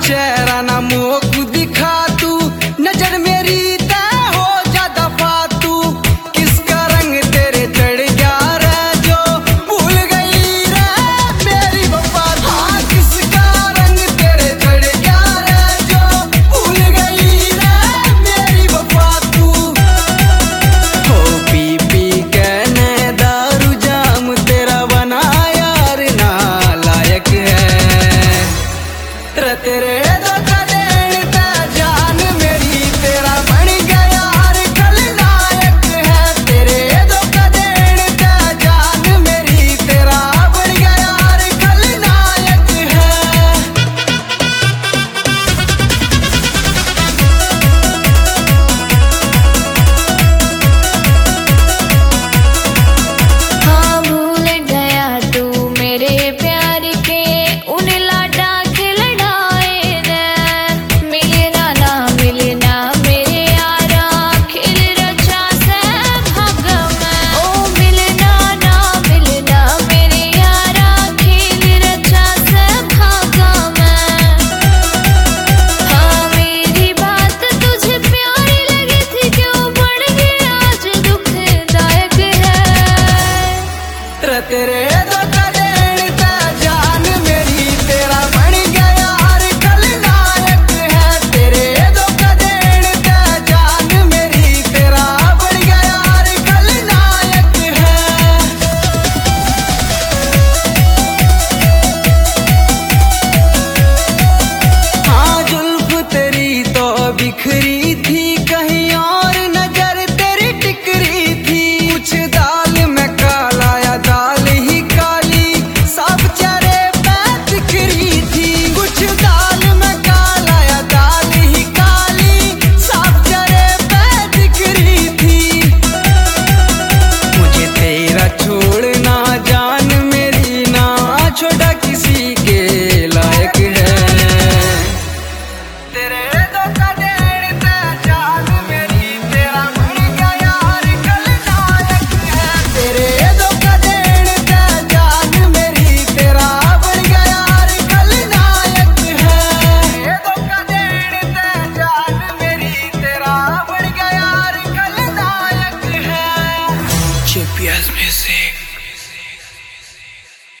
चेहरा ना मोक दिखा तू, नजर मेरी तय हो ज्यादा फातू। किसका रंग तेरे चढ़ गया रे जो भूल गई रे मेरी वफा। हाँ किसका रंग तेरे चढ़ गया रे जो भूल गई रे मेरी वफा तू। हो पी पी कहने दारू जाम तेरा बना यार ना लायक है रे तेरे